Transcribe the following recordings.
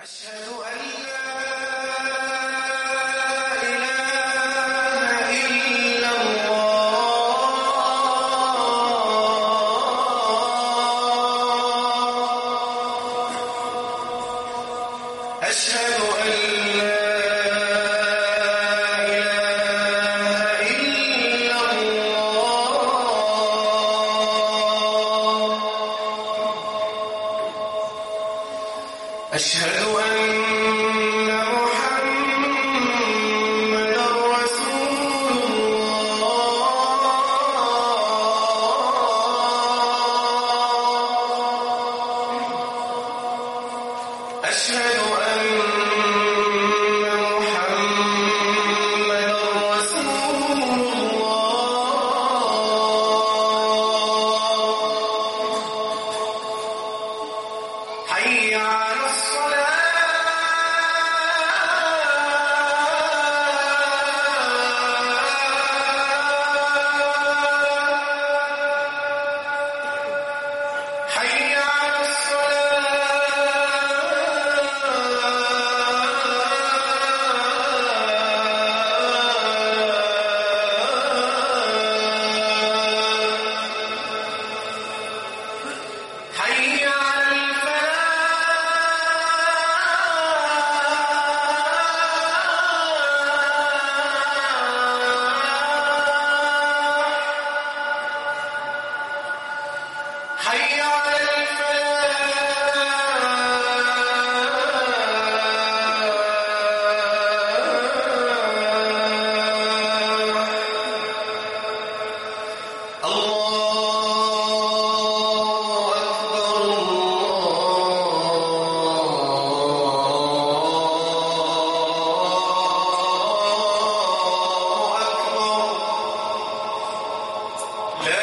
أشهد أن لا إله إلا الله أشهد أن لا إله إلا الله أشهد أن محمدًا رسول الله أشهد أن محمدًا رسول الله حي على الصلاة حي على الصلاة حي على الفلاح حي على الفلاح الله أكبر الله أكبر لا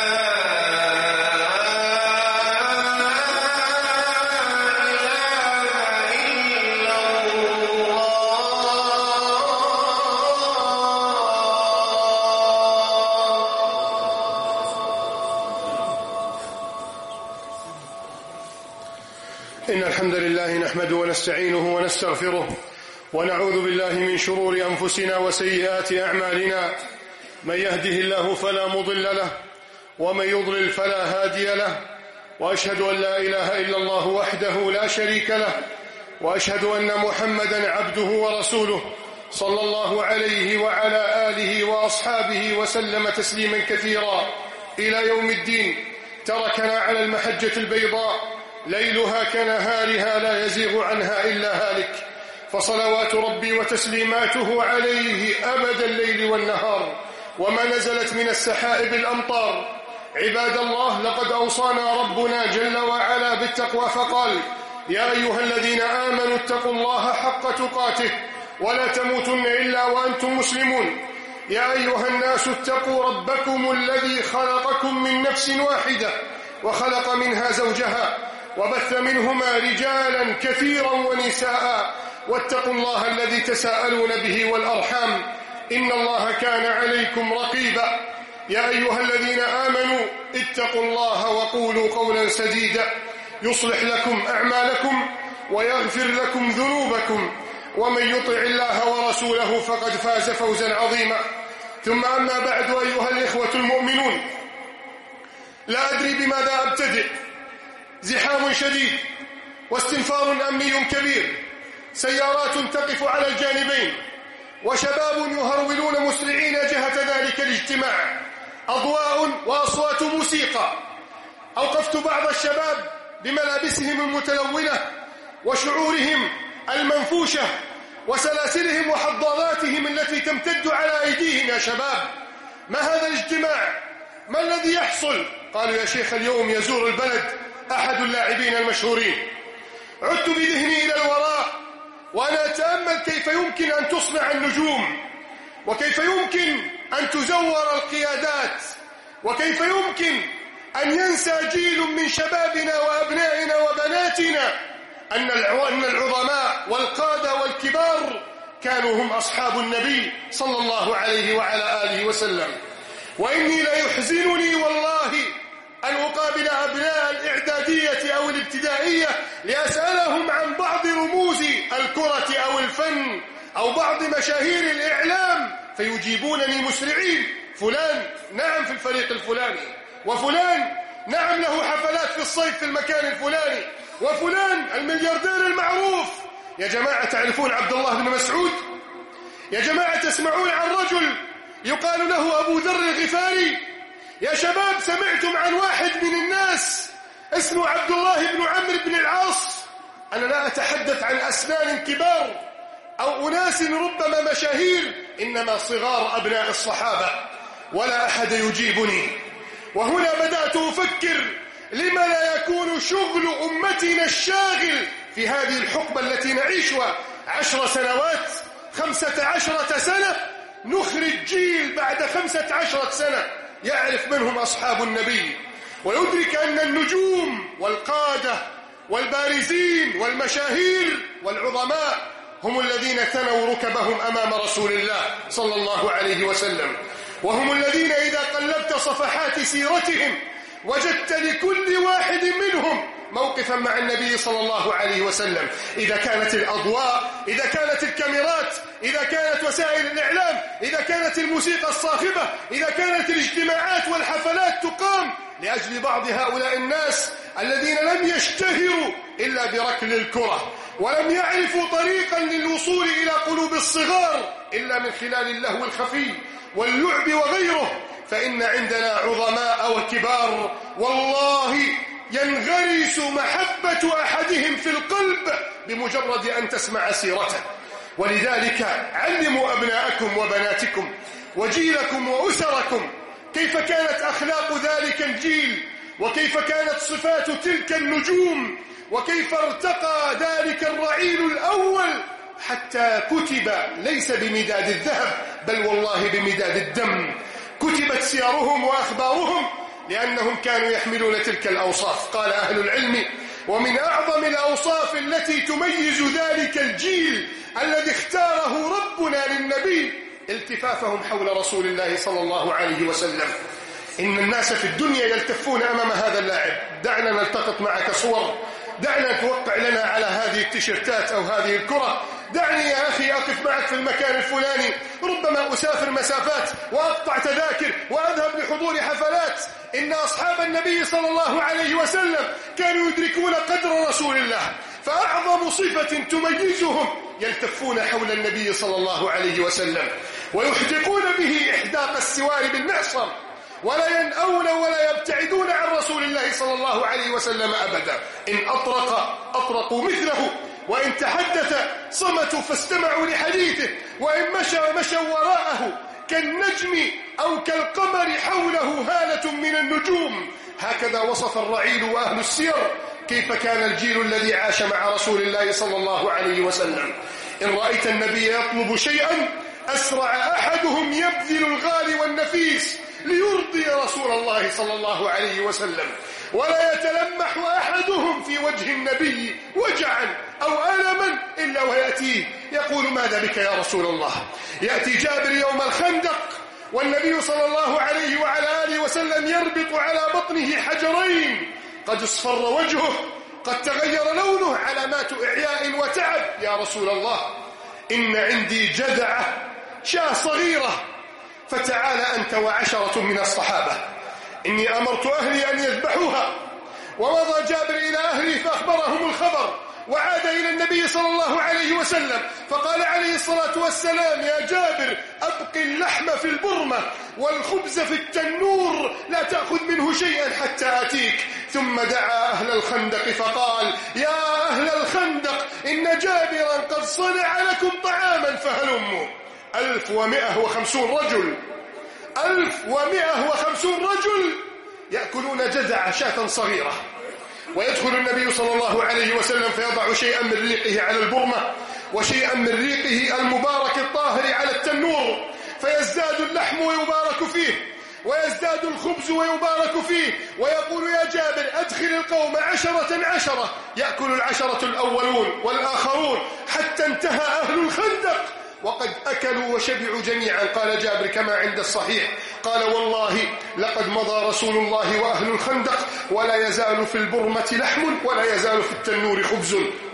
إن الحمد لله نحمده ونستعينه ونستغفره ونعوذ بالله من شرور أنفسنا وسيئات أعمالنا من يهده الله فلا مضل له ومن يضلل فلا هادي له وأشهد أن لا إله إلا الله وحده لا شريك له وأشهد أن محمدا عبده ورسوله صلى الله عليه وعلى آله وأصحابه وسلم تسليما كثيرا إلى يوم الدين. تركنا على المحجة البيضاء ليلها كنهارها لا يزيغ عنها إلا هالك، فصلوات ربي وتسليماته عليه أبد الليل والنهار وما نزلت من السحائب الأمطار. عباد الله، لقد أوصانا ربنا جل وعلا بالتقوى فقال: يا أيها الذين آمنوا اتقوا الله حق تقاته ولا تموتن إلا وأنتم مسلمون. يا أيها الناس اتقوا ربكم الذي خلقكم من نفس واحدة وخلق منها زوجها وبث منهما رجالا كثيرا ونساء واتقوا الله الذي تساءلون به والأرحام إن الله كان عليكم رقيبا. يا أيها الذين آمنوا اتقوا الله وقولوا قولا سديدا يصلح لكم أعمالكم ويغفر لكم ذنوبكم ومن يطع الله ورسوله فقد فاز فوزا عظيما. ثم أما بعد، أيها الإخوة المؤمنون، لا أدري بماذا أبتدئ. زحام شديد واستنفار أمني كبير، سيارات تقف على الجانبين وشباب يهرولون مسرعين جهة ذلك الاجتماع، أضواء وأصوات موسيقى. أوقفت بعض الشباب بملابسهم المتلونة وشعورهم المنفوشة وسلاسلهم وحضاراتهم التي تمتد على أيديهم. يا شباب، ما هذا الاجتماع؟ ما الذي يحصل؟ قالوا: يا شيخ، اليوم يزور البلد أحد اللاعبين المشهورين. عدت بذهني إلى الوراء وأنا أتأمل كيف يمكن أن تصنع النجوم، وكيف يمكن أن تزور القيادات، وكيف يمكن أن ينسى جيل من شبابنا وأبنائنا وبناتنا أن العظماء والقادة والكبار كانوا هم أصحاب النبي صلى الله عليه وعلى آله وسلم. وإني لا يحزنني والله أن أقابل أبناء الإعدادية أو الابتدائية لأسألهم عن بعض رموز فلان أو بعض مشاهير الإعلام فيجيبونني مسرعين. فلان نعم في الفريق الفلاني، وفلان نعم له حفلات في الصيف في المكان الفلاني، وفلان الملياردير المعروف. يا جماعة تعرفون عبد الله بن مسعود؟ يا جماعة تسمعون عن رجل يقال له أبو ذر الغفاري؟ يا شباب سمعتم عن واحد من الناس اسمه عبد الله بن عمرو بن العاص؟ أنا لا أتحدث عن أسنان كبار أو أناس ربما مشاهير، إنما صغار أبناء الصحابة، ولا أحد يجيبني. وهنا بدأت أفكر لما لا يكون شغل أمتنا الشاغل في هذه الحقبة التي نعيشها 10 سنوات 15 سنة، نخرج جيل بعد 15 سنة يعرف منهم أصحاب النبي، ويدرك أن النجوم والقادة والبارزين والمشاهير والعظماء هم الذين ثنوا ركبهم أمام رسول الله صلى الله عليه وسلم، وهم الذين إذا قلبت صفحات سيرتهم وجدت لكل واحد منهم موقفا مع النبي صلى الله عليه وسلم. إذا كانت الأضواء، إذا كانت الكاميرات، إذا كانت وسائل الإعلام، إذا كانت الموسيقى الصاخبة، إذا كانت الاجتماعات والحفلات تقام لأجل بعض هؤلاء الناس الذين لم يشتهروا إلا بركل الكرة، ولم يعرفوا طريقا للوصول إلى قلوب الصغار إلا من خلال اللهو الخفي واللعب وغيره، فإن عندنا عظماء وكبار والله ينغرس محبة أحدهم في القلب بمجرد أن تسمع سيرته. ولذلك علموا أبناءكم وبناتكم وجيلكم وأسركم كيف كانت أخلاق ذلك الجيل، وكيف كانت صفات تلك النجوم، وكيف ارتقى ذلك الرعيل الأول حتى كتب ليس بمداد الذهب بل والله بمداد الدم. كتبت سيرهم وأخبارهم لأنهم كانوا يحملون تلك الأوصاف. قال أهل العلم: ومن أعظم الأوصاف التي تميز ذلك الجيل الذي اختاره ربنا للنبي التفافهم حول رسول الله صلى الله عليه وسلم. إن الناس في الدنيا يلتفون أمام هذا اللاعب. دعنا نلتقط معك صور، دعنا توقع لنا على هذه التيشيرتات أو هذه الكرة، دعني يا أخي أقف معك في المكان الفلاني، ربما أسافر مسافات وأقطع تذاكر وأذهب لحضور حفلات. إن أصحاب النبي صلى الله عليه وسلم كانوا يدركون قدر رسول الله، فأعظم صفة تميزهم يلتفون حول النبي صلى الله عليه وسلم ويحدقون به إحداق السوار بالمعصم، ولا ينأون ولا يبتعدون عن رسول الله صلى الله عليه وسلم أبدا. إن أطرقوا مثله، وإن تحدث صمتوا فاستمعوا لحديثه، وإن مشوا وراءه كالنجم أو كالقمر حوله هالة من النجوم. هكذا وصف الرعيل وأهل السير كيف كان الجيل الذي عاش مع رسول الله صلى الله عليه وسلم. إن رأيت النبي يطلب شيئا أسرع أحدهم يبذل الغالي والنفيس ليرضي رسول الله صلى الله عليه وسلم، ولا يتلمح أحدهم في وجه النبي وجعا أو ألما إلا ويأتيه يقول: ماذا بك يا رسول الله؟ يأتي جابر يوم الخندق والنبي صلى الله عليه وعلى آله وسلم يربط على بطنه حجرين، قد اصفر وجهه، قد تغير لونه، علامات إعياء وتعب. يا رسول الله، إن عندي جذعة شاة صغيرة، فتعال أنت وعشرة من الصحابة، إني أمرت أهلي أن يذبحوها. ومضى جابر إلى أهله فأخبرهم الخبر، وعاد إلى النبي صلى الله عليه وسلم فقال عليه الصلاة والسلام: يا جابر، أبق اللحم في البرمة والخبز في التنور، لا تأخذ منه شيئا حتى أتيك. ثم دعا أهل الخندق فقال: يا أهل الخندق، إن جابرا قد صنع لكم طعاما فهلموا. 1150 رجل، 1150 رجل يأكلون جذع شاة صغيرة. ويدخل النبي صلى الله عليه وسلم فيضع شيئا من ريقه على البرمة وشيئا من ريقه المبارك الطاهر على التنور، فيزداد اللحم ويبارك فيه، ويزداد الخبز ويبارك فيه، ويقول: يا جابر، أدخل القوم 10 يأكل العشرة الأولون والآخرون، حتى انتهى أهل الخندق وقد أكلوا وشبعوا جميعا. قال جابر كما عند الصحيح، قال: والله لقد مضى رسول الله وأهل الخندق ولا يزال في البرمة لحم ولا يزال في التنور خبز.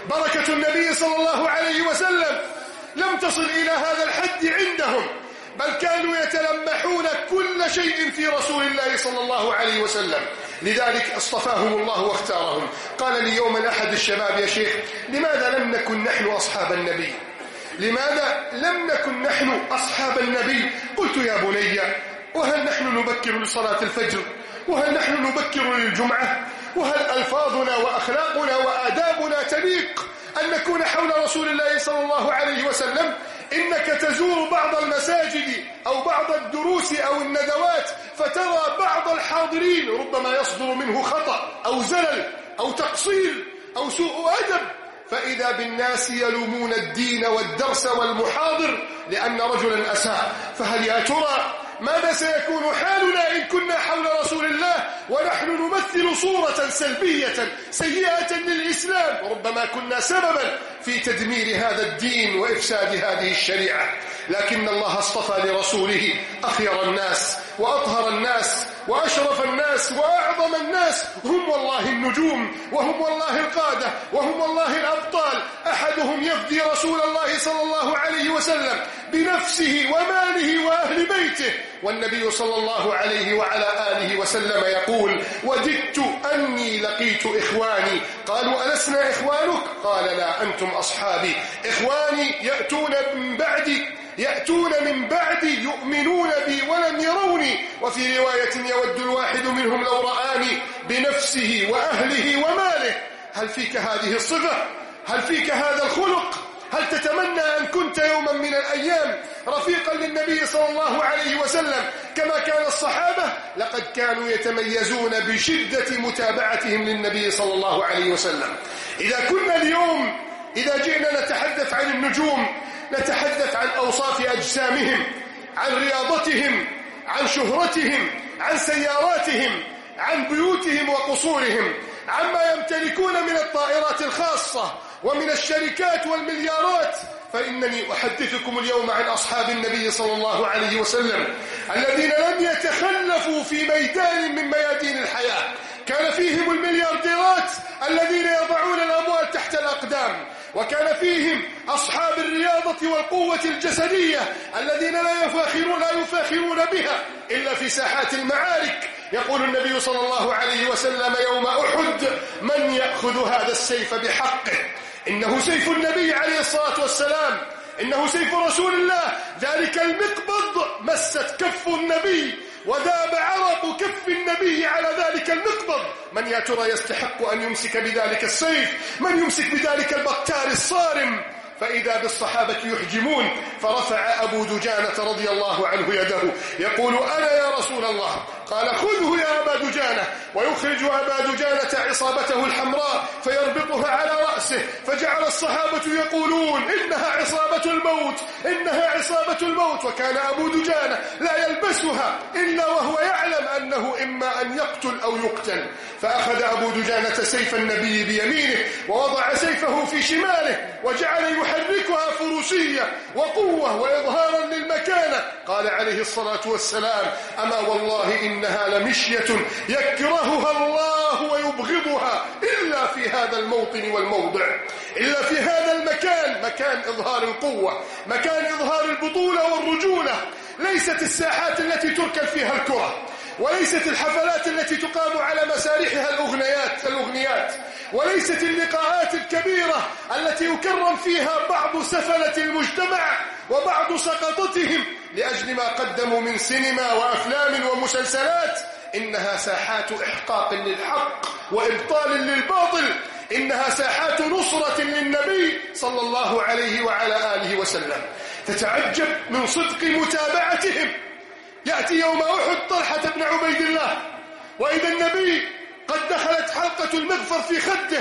بركة النبي صلى الله عليه وسلم لم تصل إلى هذا الحد عندهم، بل كانوا يتلمحون كل شيء في رسول الله صلى الله عليه وسلم. لذلك اصطفاهم الله واختارهم. قال لي يوما أحد الشباب: يا شيخ، لماذا لم نكن نحن أصحاب النبي؟ لماذا لم نكن نحن أصحاب النبي؟ قلت: يا بني، وهل نحن نبكر لصلاة الفجر؟ وهل نحن نبكر للجمعة؟ وهل ألفاظنا وأخلاقنا وآدابنا تليق أن نكون حول رسول الله صلى الله عليه وسلم؟ إنك تزور بعض المساجد أو بعض الدروس أو الندوات فترى بعض الحاضرين ربما يصدر منه خطأ أو زلل أو تقصير أو سوء أدب، فإذا بالناس يلومون الدين والدرس والمحاضر لأن رجلا أساء. فهل يا ترى ماذا سيكون حالنا إن كنا حول رسول الله ونحن نمثل صورة سلبية سيئة للإسلام؟ ربما كنا سببا في تدمير هذا الدين وإفساد هذه الشريعة. لكن الله اصطفى لرسوله أخير الناس وأطهر الناس وأشرف الناس وأعظم الناس. هم والله النجوم، وهم والله القادة، وهم والله الأبطال. أحدهم يفدي رسول الله صلى الله عليه وسلم بنفسه وماله وأهل بيته، والنبي صلى الله عليه وعلى آله وسلم يقول: وددت أني لقيت إخواني. قالوا: ألسنا إخوانك؟ قال: لا، أنتم أصحابي. إخواني يأتون من بعدي يؤمنون بي ولم يروني. وفي رواية: يود الواحد منهم لو رآني بنفسه وأهله وماله. هل فيك هذه الصفة؟ هل فيك هذا الخلق؟ هل تتمنى أن كنت يوما من الأيام رفيقا للنبي صلى الله عليه وسلم كما كان الصحابة؟ لقد كانوا يتميزون بشدة متابعتهم للنبي صلى الله عليه وسلم. إذا كنا اليوم إذا جئنا نتحدث عن النجوم نتحدث عن أوصاف أجسامهم، عن رياضتهم، عن شهرتهم، عن سياراتهم، عن بيوتهم وقصورهم، عما يمتلكون من الطائرات الخاصة ومن الشركات والمليارات. فإنني أحدثكم اليوم عن أصحاب النبي صلى الله عليه وسلم الذين لم يتخلفوا في ميدان من ميادين الحياة. كان فيهم المليارديرات الذين يضعون الأموال تحت الأقدام، وكان فيهم أصحاب الرياضة والقوة الجسدية الذين لا يفاخرون بها إلا في ساحات المعارك. يقول النبي صلى الله عليه وسلم يوم أحد: من يأخذ هذا السيف بحقه؟ إنه سيف النبي عليه الصلاة والسلام، إنه سيف رسول الله. ذلك المقبض مست كف النبي وذاب عرق كف النبي على ذلك المقبض. من يا ترى يستحق أن يمسك بذلك السيف؟ من يمسك بذلك البطار الصارم؟ فإذا بالصحابة يحجمون. فرفع أبو دجانة رضي الله عنه يده يقول: أنا يا رسول الله. قال: خذه يا أبا دجانة. ويخرج أبا دجانة عصابته الحمراء فيربطها على رأسه. فجعل الصحابة يقولون: إنها عصابة الموت، إنها عصابة الموت. وكان أبو دجانة لا يلبسها إلا وهو يعلم أنه إما أن يقتل أو يقتل. فأخذ أبو دجانة سيف النبي بيمينه ووضع سيفه في شماله وجعل يحركها فروسية وقوة وإظهارا للمكانة. قال عليه الصلاة والسلام: أما والله إنها لمشية يكرهها الله ويبغضها إلا في هذا الموطن والموضع، إلا في هذا المكان، مكان إظهار القوة، مكان إظهار البطولة والرجولة. ليست الساحات التي تركب فيها الكرة، وليست الحفلات التي تقام على مسارحها الأغنيات، وليست اللقاءات الكبيرة التي يكرم فيها بعض سفلة المجتمع وبعض سقطتهم لأجل ما قدموا من سينما وأفلام ومسلسلات. إنها ساحات إحقاق للحق وإبطال للباطل، إنها ساحات نصرة للنبي صلى الله عليه وعلى آله وسلم. تتعجب من صدق متابعتهم. يأتي يوم أحد طلحة بن عبيد الله وإذا النبي قد دخلت حلقة المغفر في خده،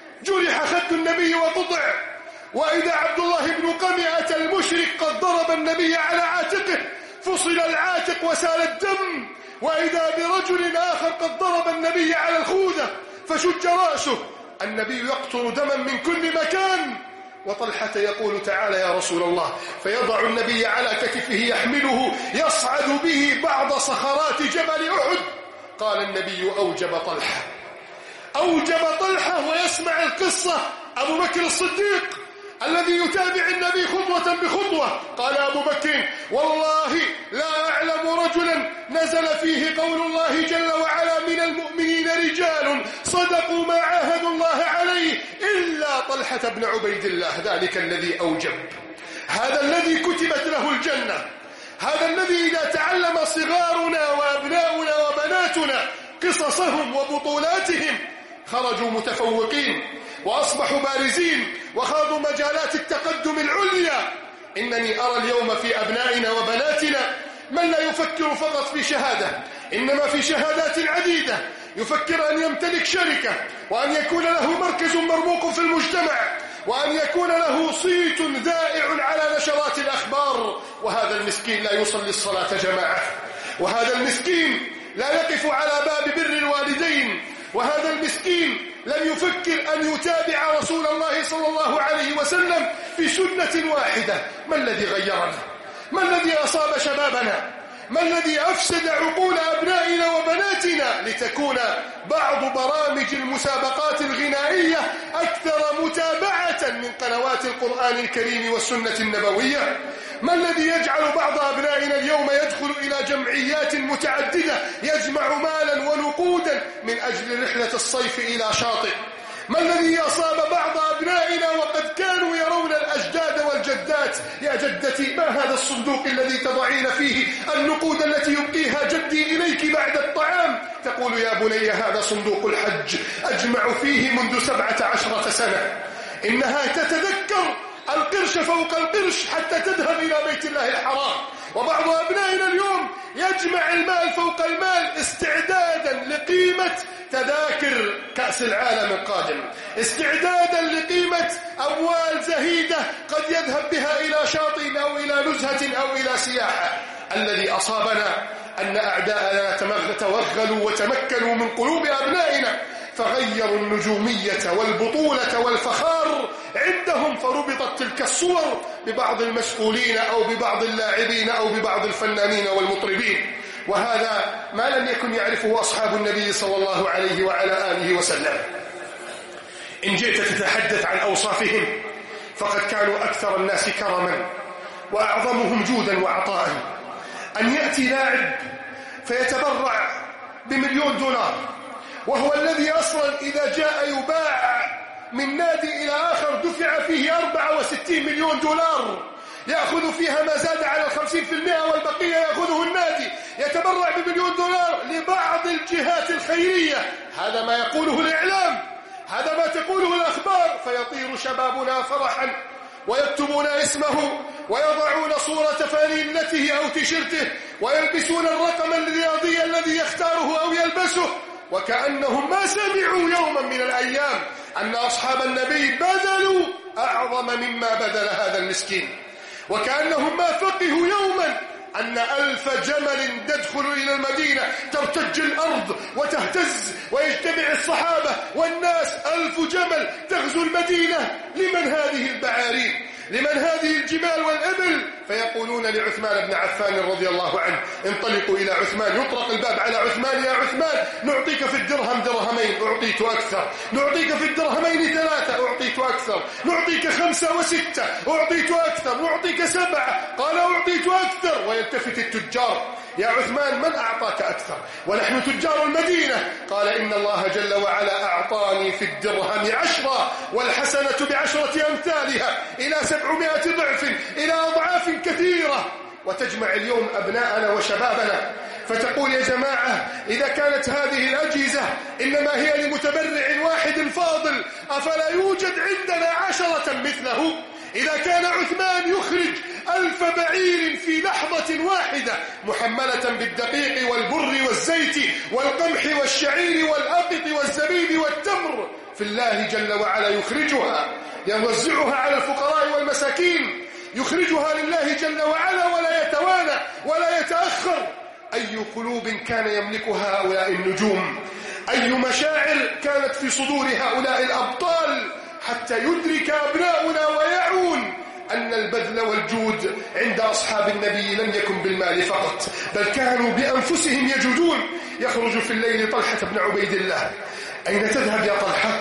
جرح خد النبي وقطع، وإذا عبد الله بن قمئة المشرك قد ضرب النبي على عاتقه فصل العاتق وسال الدم، وإذا برجل آخر قد ضرب النبي على الخوذة فشج رأسه. النبي يقطر دما من كل مكان، وطلحة يقول: تعالى يا رسول الله. فيضع النبي على كتفه يحمله يصعد به بعض صخرات جبل أحد. قال النبي: أوجب طلحة ويسمع القصة أبو بكر الصديق الذي يتابع النبي خطوة بخطوة، قال أبو بكر: والله لا أعلم رجلا نزل فيه قول الله جل وعلا: من المؤمنين رجال صدقوا ما عاهدوا الله عليه إلا طلحة بن عبيد الله، ذلك الذي أوجب، هذا الذي كتبت له الجنة، هذا الذي إذا تعلم صغارنا وأبناؤنا وبناتنا قصصهم وبطولاتهم خرجوا متفوقين وأصبحوا بارزين وخاضوا مجالات التقدم العليا. إنني أرى اليوم في أبنائنا وبناتنا من لا يفكر فقط في شهادة، إنما في شهادات عديدة، يفكر أن يمتلك شركة، وأن يكون له مركز مرموق في المجتمع، وأن يكون له صيت ذائع على نشرات الأخبار، وهذا المسكين لا يصلي الصلاة جماعة، وهذا المسكين لا يقف على باب بر الوالدين، وهذا المسكين لم يفكر أن يتابع رسول الله صلى الله عليه وسلم في سنة واحدة. ما الذي غيرنا؟ ما الذي أصاب شبابنا؟ ما الذي أفسد عقول أبنائنا وبناتنا لتكون بعض برامج المسابقات الغنائية أكثر متابعة من قنوات القرآن الكريم والسنة النبوية؟ ما الذي يجعل بعض أبنائنا اليوم يدخل إلى جمعيات متعددة يجمع مالا ونقودا من أجل رحلة الصيف إلى شاطئ؟ ما الذي أصاب بعض أبنائنا وقد كانوا يرون الأجداد والجدات: يا جدتي ما هذا الصندوق الذي تضعين فيه النقود التي يبقيها جدي إليك بعد الطعام؟ تقول: يا بني هذا صندوق الحج أجمع فيه منذ 17 سنة. إنها تتذكر القرش فوق القرش حتى تذهب إلى بيت الله الحرام. وبعض أبنائنا اليوم يجمع المال فوق المال استعدادا لقيمة تذاكر كأس العالم القادم، استعدادا لقيمة أموال زهيدة قد يذهب بها إلى شاطئ أو إلى نزهة أو إلى سياحة. الذي أصابنا أن أعداءنا توغلوا وتمكنوا من قلوب أبنائنا، فغيروا النجومية والبطولة والفخار عندهم، فربطت تلك الصور ببعض المسؤولين أو ببعض اللاعبين أو ببعض الفنانين والمطربين، وهذا ما لم يكن يعرفه أصحاب النبي صلى الله عليه وعلى آله وسلم. إن جئت تتحدث عن أوصافهم فقد كانوا أكثر الناس كرما وأعظمهم جودا وعطاء. أن يأتي لاعب فيتبرع ب1,000,000 وهو الذي أصلا إذا جاء يباع من نادي إلى آخر دفع فيه 64 مليون دولار، يأخذ فيها ما زاد على 50% والبقية يأخذه النادي، يتبرع ب1,000,000 لبعض الجهات الخيرية. هذا ما يقوله الإعلام، هذا ما تقوله الأخبار، فيطير شبابنا فرحا ويكتبون اسمه ويضعون صورة فانيلته أو تيشيرته ويلبسون الرقم الرياضي الذي يختاره أو يلبسه، وكأنهم ما سمعوا يوما من الأيام أن أصحاب النبي بذلوا أعظم مما بذل هذا المسكين، وكأنهم ما فقهوا يوما أن 1000 جمل تدخل إلى المدينة ترتج الأرض وتهتز ويجتمع الصحابة والناس 1000 جمل تغزو المدينة. لمن هذه البعارين؟ لمن هذه الجمال والإبل؟ فيقولون لعثمان بن عفان رضي الله عنه: انطلقوا إلى عثمان. يطرق الباب على عثمان: يا عثمان نعطيك في الدرهم درهمين، أعطيت أكثر، نعطيك في الدرهمين 3، أعطيت أكثر، نعطيك 5 و6، أعطيت أكثر، نعطيك 7، قال أعطيت أكثر. ويلتفت التجار: يا عثمان من أعطاك أكثر ونحن تجار المدينة؟ قال: إن الله جل وعلا أعطاني في الدرهم 10 والحسنة ب10 أمثالها إلى 700 ضعف إلى أضعاف كثيرة. وتجمع اليوم أبناءنا وشبابنا فتقول: يا جماعة إذا كانت هذه الأجهزة إنما هي لمتبرع واحد فاضل، أفلا يوجد عندنا 10 مثله؟ إذا كان عثمان يخرج 1000 بعير في لحظة واحدة محملة بالدقيق والبر والزيت والقمح والشعير والأقط والزبيب والتمر، في الله جل وعلا يخرجها يوزعها على الفقراء والمساكين، يخرجها لله جل وعلا ولا يتوانى ولا يتأخر. أي قلوب كان يملكها هؤلاء النجوم، أي مشاعر كانت في صدور هؤلاء الأبطال، حتى يدرك أبناؤنا ويعون أن البذل والجود عند أصحاب النبي لم يكن بالمال فقط، بل كانوا بأنفسهم يجودون. يخرج في الليل طلحة بن عبيد الله: أين تذهب يا طلحة؟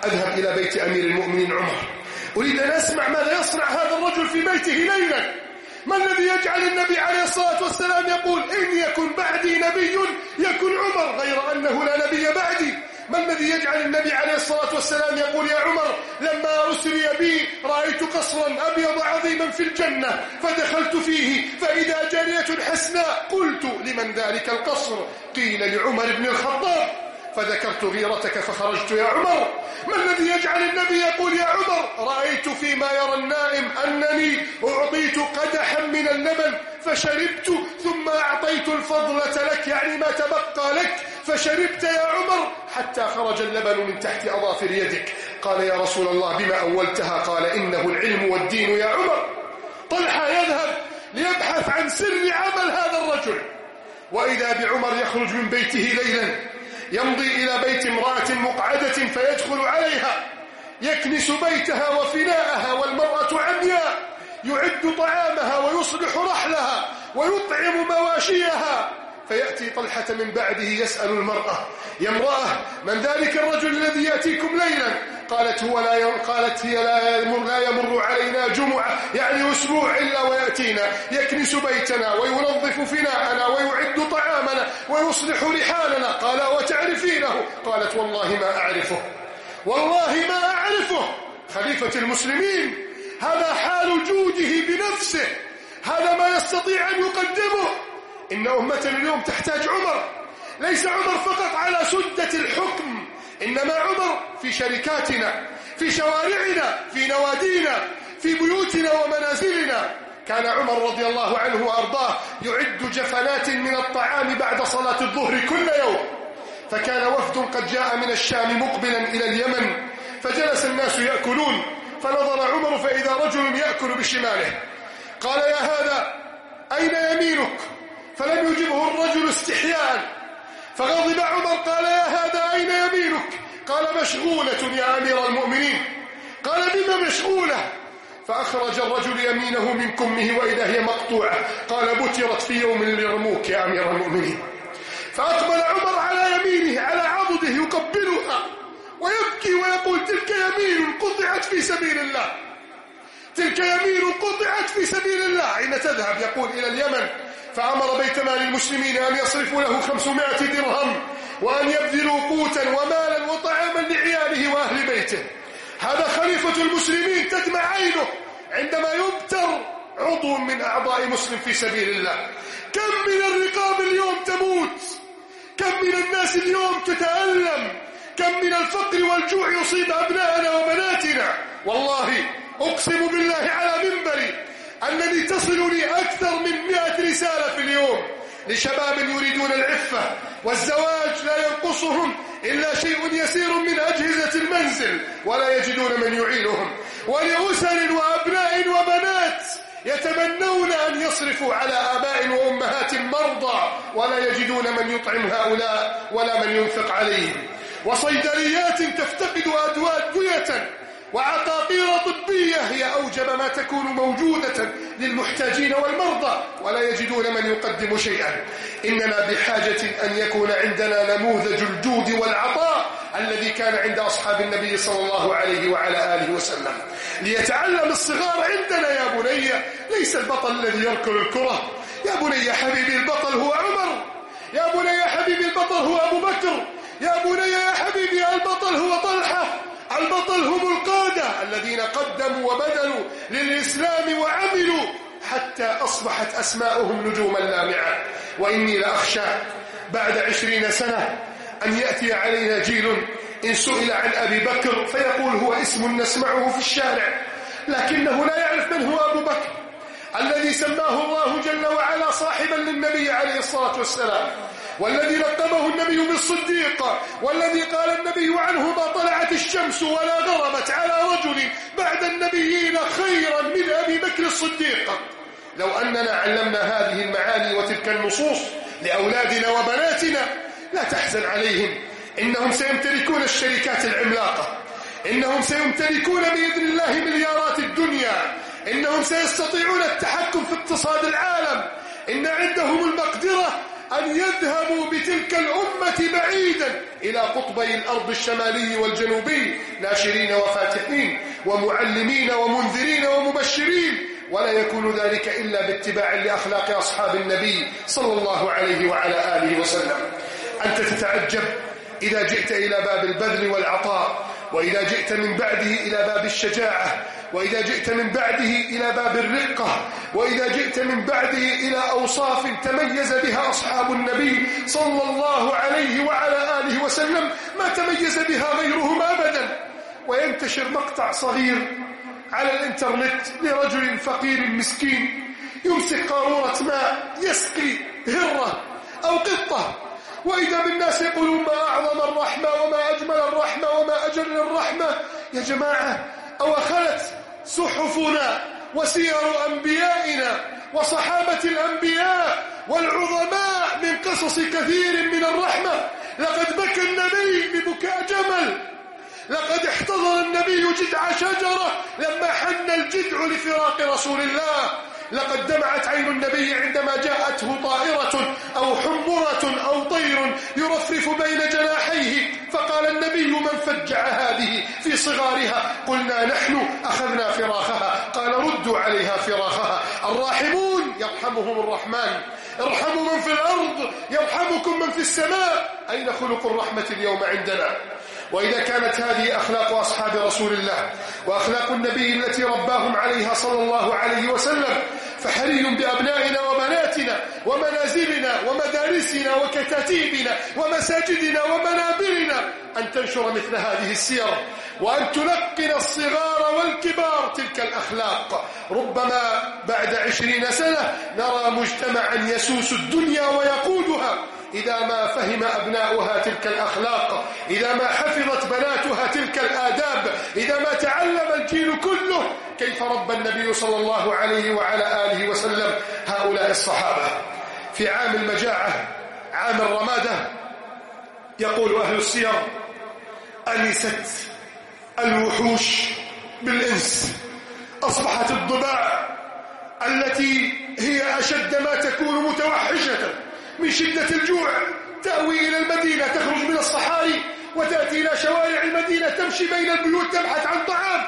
أذهب إلى بيت أمير المؤمنين عمر، أريد أن أسمع ماذا يصنع هذا الرجل في بيته ليلا. ما الذي يجعل النبي عليه الصلاة والسلام يقول إن يكن بعدي نبي يكن عمر، غير أنه لا نبي بعدي؟ ما الذي يجعل النبي عليه الصلاة والسلام يقول يا عمر لما أسري بي رأيت قصرا أبيض عظيما في الجنة فدخلت فيه فإذا جارية حسناء، قلت لمن ذلك القصر؟ قيل لعمر بن الخطاب، فذكرت غيرتك فخرجت يا عمر. ما الذي يجعل النبي يقول يا عمر رأيت فيما يرى النائم أنني أعطيت قدحا من اللبن فشربت ثم أعطيت الفضلة لك، يعني ما تبقى لك، فشربت يا عمر حتى خرج اللبن من تحت أظافر يدك. قال يا رسول الله بما أولتها؟ قال إنه العلم والدين يا عمر. طلحة يذهب ليبحث عن سر عمل هذا الرجل، وإذا بعمر يخرج من بيته ليلا يمضي إلى بيت امرأة مقعدة فيدخل عليها، يكنس بيتها وفناءها والمرأة عمياء، يعد طعامها ويصلح رحلها ويطعم مواشيها. فيأتي طلحة من بعده يسأل المرأة يا امرأة من ذلك الرجل الذي يأتيكم ليلا؟ قالت هي لا يمر علينا جمعة، يعني أسبوع، إلا ويأتينا يكنس بيتنا وينظف فناءنا ويعد طعامنا ويصلح رحالنا. قال وتعرفينه؟ قالت والله ما أعرفه، والله ما أعرفه. خليفة المسلمين هذا حال جوده بنفسه، هذا ما يستطيع أن يقدمه. إن أمتنا اليوم تحتاج عمر، ليس عمر فقط على سدة الحكم، إنما عمر في شركاتنا، في شوارعنا، في نوادينا، في بيوتنا ومنازلنا. كان عمر رضي الله عنه وأرضاه يعد جفنات من الطعام بعد صلاة الظهر كل يوم. فكان وفد قد جاء من الشام مقبلا إلى اليمن، فجلس الناس يأكلون، فنظر عمر فإذا رجل يأكل بشماله. قال يا هذا أين يمينك؟ فلم يجبه الرجل استحياء، فغضب عمر قال يا هذا أين يمينك؟ قال مشغولة يا أمير المؤمنين. قال بما مشغولة؟ فأخرج الرجل يمينه من كمه وإذا هي مقطوعة. قال بترت في يوم اليرموك يا أمير المؤمنين. فأقبل عمر على يمينه على عضده يقبلها ويبكي ويقول تلك يمين قطعت في سبيل الله، تلك يمين قطعت في سبيل الله. أين تذهب؟ يقول إلى اليمن. فأمر بيت مال المسلمين أن يصرفوا له 500 درهم وأن يبذلوا قوتا ومالا وطعاما لعياله وأهل بيته. هذا خليفة المسلمين تدمع عينه عندما يبتر عضو من أعضاء مسلم في سبيل الله. كم من الرقاب اليوم تموت، كم من الناس اليوم تتألم، كم من الفقر والجوع يصيب أبناءنا وبناتنا. والله أقسم بالله على منبري أنني تصلني أكثر من 100 رسالة في اليوم لشباب يريدون العفة والزواج، لا ينقصهم إلا شيء يسير من أجهزة المنزل ولا يجدون من يعينهم، ولأسر وأبناء وبنات يتمنون أن يصرفوا على آباء وأمهات مرضى ولا يجدون من يطعم هؤلاء ولا من ينفق عليهم، وصيدليات تفتقد أدوية وعقاقير طبية هي أوجب ما تكون موجودة للمحتاجين والمرضى ولا يجدون من يقدم شيئا. إننا بحاجة أن يكون عندنا نموذج الجود والعطاء الذي كان عند أصحاب النبي صلى الله عليه وعلى آله وسلم، ليتعلم الصغار عندنا. يا بني ليس البطل الذي يركل الكرة، يا بني حبيبي البطل هو عمر، يا بني حبيبي البطل هو أبو بكر، يا بني يا حبيبي البطل هو طلحة، البطل هم القادة الذين قدموا وبذلوا للإسلام وعملوا حتى أصبحت أسماؤهم نجوما لامعة. وإني لأخشى بعد 20 سنة أن يأتي علينا جيل إن سئل عن أبي بكر فيقول هو اسم نسمعه في الشارع، لكنه لا يعرف من هو أبو بكر الذي سماه الله جل وعلا صاحبا للنبي عليه الصلاة والسلام، والذي لقبه النبي بالصديق، والذي قال النبي عنه ما طلعت الشمس ولا غربت على رجل بعد النبيين خيرا من أبي بكر الصديق. لو أننا علمنا هذه المعاني وتلك النصوص لأولادنا وبناتنا لا تحزن عليهم، إنهم سيمتلكون الشركات العملاقة، إنهم سيمتلكون بإذن الله مليارات الدنيا، إنهم سيستطيعون التحكم في اقتصاد العالم، إن عندهم المقدرة أن يذهبوا بتلك الأمة بعيدا إلى قطبي الأرض الشمالي والجنوبي ناشرين وفاتحين ومعلمين ومنذرين ومبشرين، ولا يكون ذلك إلا باتباع لأخلاق أصحاب النبي صلى الله عليه وعلى آله وسلم. أنت تتعجب إذا جئت إلى باب البذل والعطاء، وإذا جئت من بعده إلى باب الشجاعة، وإذا جئت من بعده إلى باب الرقة، وإذا جئت من بعده إلى أوصاف تميز بها أصحاب النبي صلى الله عليه وعلى آله وسلم ما تميز بها غيرهم أبدا. وينتشر مقطع صغير على الإنترنت لرجل فقير مسكين يمسك قارورة ماء يسقي هرة أو قطة، وإذا بالناس يقولون ما أعظم الرحمة وما أجمل الرحمة وما أجل الرحمة. يا جماعة، أو خلت صحفنا وسير أنبيائنا وصحابة الأنبياء والعظماء من قصص كثير من الرحمة. لقد بكى النبي ببكاء جمل، لقد احتضر النبي جذع شجرة لما حن الجذع لفراق رسول الله، لقد دمعت عين النبي عندما جاءته طائرة أو حمرة أو طير يرفرف بين جناحيه، فقال النبي من فجع هذه في صغارها؟ قلنا نحن، أخذنا فراخها. قال ردوا عليها فراخها. الراحمون يرحمهم الرحمن، ارحموا من في الأرض يرحمكم من في السماء. أين خلق الرحمة اليوم عندنا؟ وإذا كانت هذه أخلاق أصحاب رسول الله وأخلاق النبي التي رباهم عليها صلى الله عليه وسلم، فحري بأبنائنا وبناتنا ومنازلنا ومدارسنا وكتاتيبنا ومساجدنا ومنابرنا أن تنشر مثل هذه السير، وأن تلقن الصغار والكبار تلك الأخلاق. ربما بعد 20 سنة نرى مجتمعا يسوس الدنيا ويقودها إذا ما فهم أبناؤها تلك الأخلاق، إذا ما حفظت بناتها تلك الآداب، إذا ما تعلم الجيل كله كيف ربى النبي صلى الله عليه وعلى آله وسلم هؤلاء الصحابة. في عام المجاعة، عام الرمادة، يقول أهل السير: أنست الوحوش بالإنس، أصبحت الضباع التي هي أشد ما تكون متوحشة من شدة الجوع تأوي إلى المدينة، تخرج من الصحاري وتأتي إلى شوارع المدينة، تمشي بين البيوت تبحث عن طعام.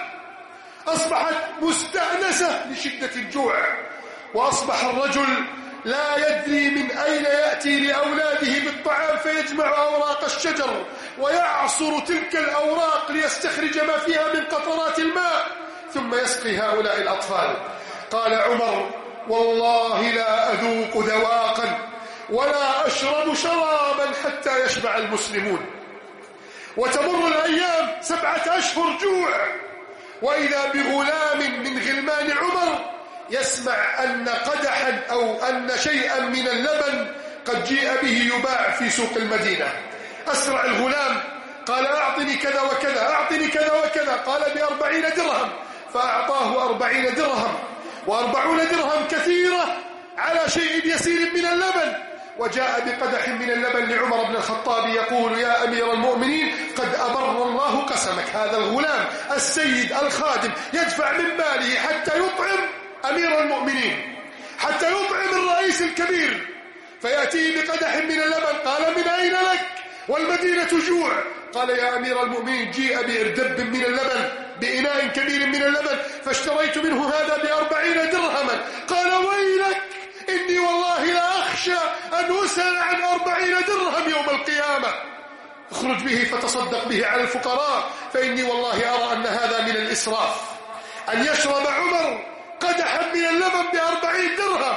أصبحت مستأنسة لشدة الجوع، وأصبح الرجل لا يدري من أين يأتي لأولاده بالطعام، فيجمع أوراق الشجر ويعصر تلك الأوراق ليستخرج ما فيها من قطرات الماء ثم يسقي هؤلاء الأطفال. قال عمر: والله لا أذوق ذواقا ولا أشرب شرابا حتى يشبع المسلمون. وتمر الأيام 7 أشهر جوع، وإذا بغلام من غلمان عمر يسمع أن قدحا أو أن شيئا من اللبن قد جيء به يباع في سوق المدينة. أسرع الغلام، قال: أعطني كذا وكذا، أعطني كذا وكذا. قال: ب40 درهم، فأعطاه 40 درهم، و40 درهم كثيرة على شيء يسير من اللبن. وجاء بقدح من اللبن لعمر بن الخطاب يقول: يا أمير المؤمنين، قد أبر الله قسمك. هذا الغلام السيد الخادم يدفع من ماله حتى يطعم أمير المؤمنين، حتى يطعم الرئيس الكبير، فيأتيه بقدح من اللبن. قال: من أين لك والمدينة جوع؟ قال: يا أمير المؤمنين، جيء بإردب من اللبن، بإناء كبير من اللبن، فاشتريت منه هذا ب40 درهما. قال: ويلك، إني والله لا أخشى أن أسأل عن 40 درهم يوم القيامة. اخرج به فتصدق به على الفقراء، فإني والله أرى أن هذا من الإسراف، أن يشرب عمر قدحا من اللبن ب40 درهم.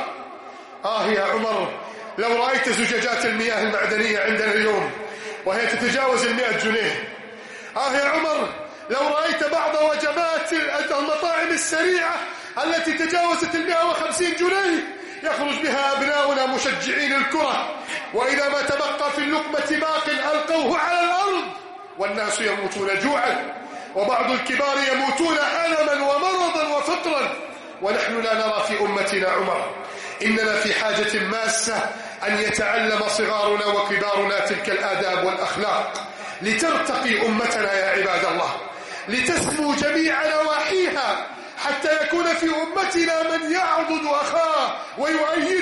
يا عمر، لو رأيت زجاجات المياه المعدنية عندنا اليوم وهي تتجاوز 100 جنيه. يا عمر، لو رأيت بعض وجبات المطاعم السريعة التي تجاوزت 150 جنيه يخرج بها أبناؤنا مشجعين الكرة، وإذا ما تبقى في اللقمة باق ألقوه على الأرض، والناس يموتون جوعا، وبعض الكبار يموتون ألما ومرضا وفقرا، ونحن لا نرى في أمتنا عمر. إننا في حاجة ماسة أن يتعلم صغارنا وكبارنا تلك الآداب والأخلاق لترتقي أمتنا يا عباد الله، لتسمو جميع نواحيها، حتى يكون في أمتنا من يعضد أخاه ويؤيده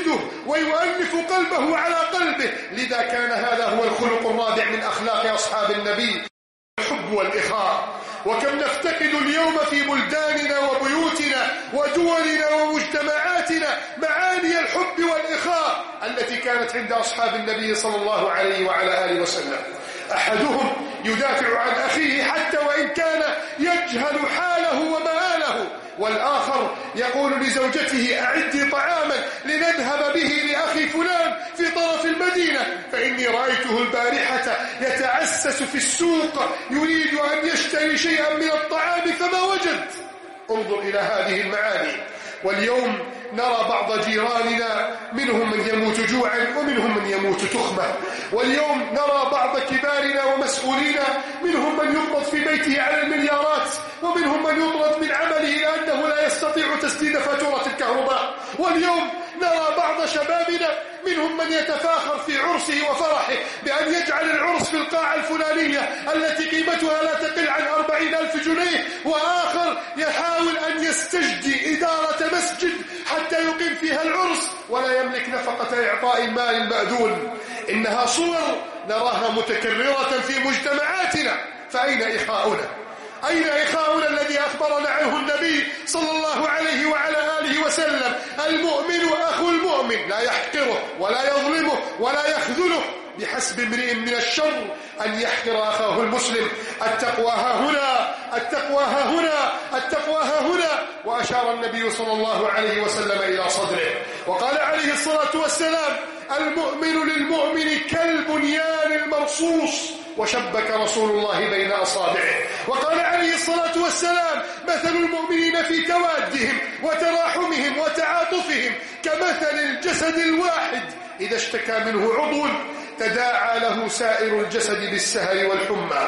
ويؤلف قلبه على قلبه. لذا كان هذا هو الخلق الرابع من أخلاق أصحاب النبي، الحب والإخاء. وكم نفتقد اليوم في بلداننا وبيوتنا ودولنا ومجتمعاتنا معاني الحب والإخاء التي كانت عند أصحاب النبي صلى الله عليه وعلى آله وسلم. أحدهم يدافع عن أخيه حتى وإن كان يجهل حاله ومآله، والآخر يقول لزوجته أعدي طعاما لنذهب به لأخي فلان في طرف المدينة فإني رأيته البارحة يتعسس في السوق يريد أن يشتري شيئا من الطعام فما وجد. انظر إلى هذه المعاني. واليوم نرى بعض جيراننا منهم من يموت جوعا ومنهم من يموت تخمة. واليوم نرى بعض كبارنا ومسؤولينا منهم من يقبض في بيته على المليارات ومنهم من يطرد من عمله لأنه لا يستطيع تسديد فاتورة الكهرباء. واليوم نرى بعض شبابنا منهم من يتفاخر في عرسه وفرحه بأن يجعل العرس في القاعة الفلانية التي قيمتها لا تقل عن 40,000 جنيه، وآخر يحاول أن يستجدي إدارة مسجد حتى يقيم فيها العرس ولا يملك نفقة إعطاء المال المأذول. إنها صور نراها متكررة في مجتمعاتنا، فأين إخاؤنا؟ أين إخاؤنا الذي أخبرنا عنه النبي صلى الله عليه وعلى آله وسلم؟ المؤمن أخو المؤمن لا يحقره ولا يظلمه ولا يخذله، بحسب امرئ من الشر أن يحقر أخاه المسلم. التقوى ها هنا، التقوى ها هنا، التقوى ها هنا. وأشار النبي صلى الله عليه وسلم إلى صدره وقال عليه الصلاة والسلام: المؤمن للمؤمن كالبنيان المرصوص، وشبك رسول الله بين أصابعه. وقال عليه الصلاة والسلام: مثل المؤمنين في توادهم وتراحمهم وتعاطفهم كمثل الجسد الواحد إذا اشتكى منه عضو تداعى له سائر الجسد بالسهر والحمى.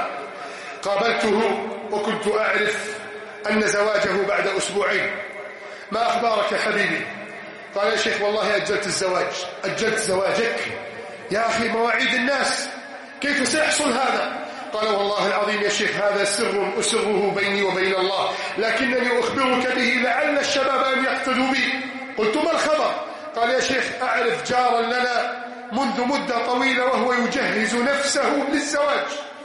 قابلته وكنت أعرف أن زواجه بعد أسبوعين. ما أخبارك يا حبيبي؟ قال: يا شيخ والله أجلت الزواج. أجلت زواجك؟ يا أخي مواعيد الناس، كيف سيحصل هذا؟ قال: والله العظيم يا شيخ هذا سر أسره بيني وبين الله، لكنني أخبرك به لعل الشباب أن يقتدوا بي. قلت: ما الخبر؟ قال: يا شيخ أعرف جارا لنا منذ مدة طويلة وهو يجهز نفسه للزواج،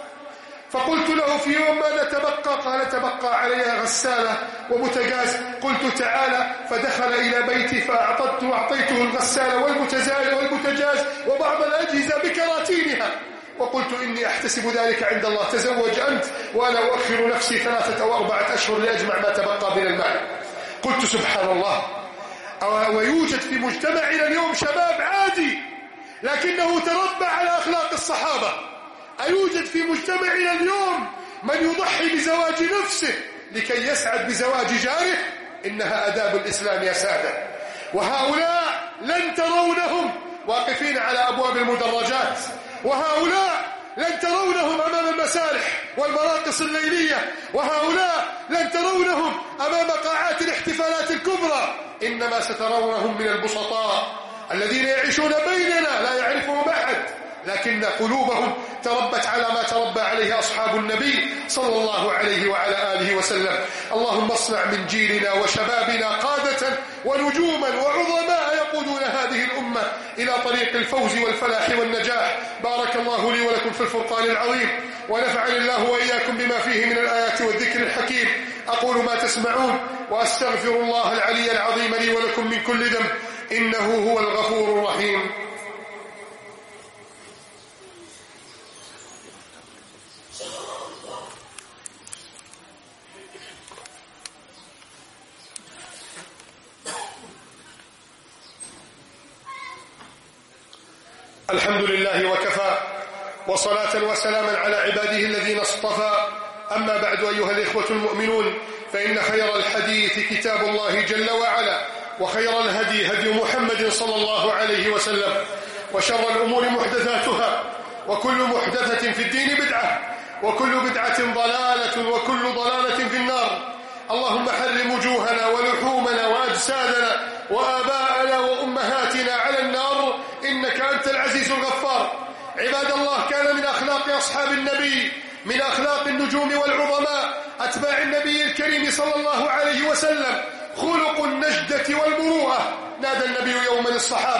فقلت له في يوم: ما نتبقى؟ قال: تبقى علي غسالة وبوتاجاز. قلت: تعالى. فدخل إلى بيتي فأعطيته الغسالة والبوتاجاز وبعض الأجهزة بكراتينها، وقلت: إني أحتسب ذلك عند الله، تزوج أنت وأنا أؤخر نفسي 3 أو 4 أشهر لأجمع ما تبقى من المال. قلت: سبحان الله، ويوجد في مجتمعنا اليوم شباب عادي لكنه تربى على أخلاق الصحابة. أيوجد في مجتمعنا اليوم من يضحي بزواج نفسه لكي يسعد بزواج جاره؟ إنها آداب الإسلام يا سادة. وهؤلاء لن ترونهم واقفين على أبواب المدرجات، وهؤلاء لن ترونهم أمام المسارح والمراقص الليلية، وهؤلاء لن ترونهم أمام قاعات الاحتفالات الكبرى، إنما سترونهم من البسطاء الذين يعيشون بيننا لا يعرفهم أحد، لكن قلوبهم تربت على ما تربى عليه أصحاب النبي صلى الله عليه وعلى آله وسلم. اللهم اصنع من جيلنا وشبابنا قادة ونجوما وعظماء يقودون هذه الأمة إلى طريق الفوز والفلاح والنجاح. بارك الله لي ولكم في الفرقان العظيم، ونفعني الله وإياكم بما فيه من الآيات والذكر الحكيم. أقول ما تسمعون وأستغفر الله العلي العظيم لي ولكم من كل ذنب، إنه هو الغفور الرحيم. الحمد لله وكفى، وصلاة وسلاما على عباده الذين اصطفى. أما بعد، أيها الإخوة المؤمنون، فإن خير الحديث كتاب الله جل وعلا، وخير الهدي هدي محمد صلى الله عليه وسلم، وشر الأمور محدثاتها، وكل محدثة في الدين بدعة، وكل بدعة ضلالة، وكل ضلالة في النار. اللهم حرم وجوهنا ولحومنا وأجسادنا وآباءنا وأمهاتنا على النار، إنك أنت العزيز الغفار. عباد الله، كان من أخلاق أصحاب النبي، من أخلاق النجوم والعظماء أتباع النبي الكريم صلى الله عليه وسلم، خلق النجدة والمروءة. نادى النبي يوما الصحابة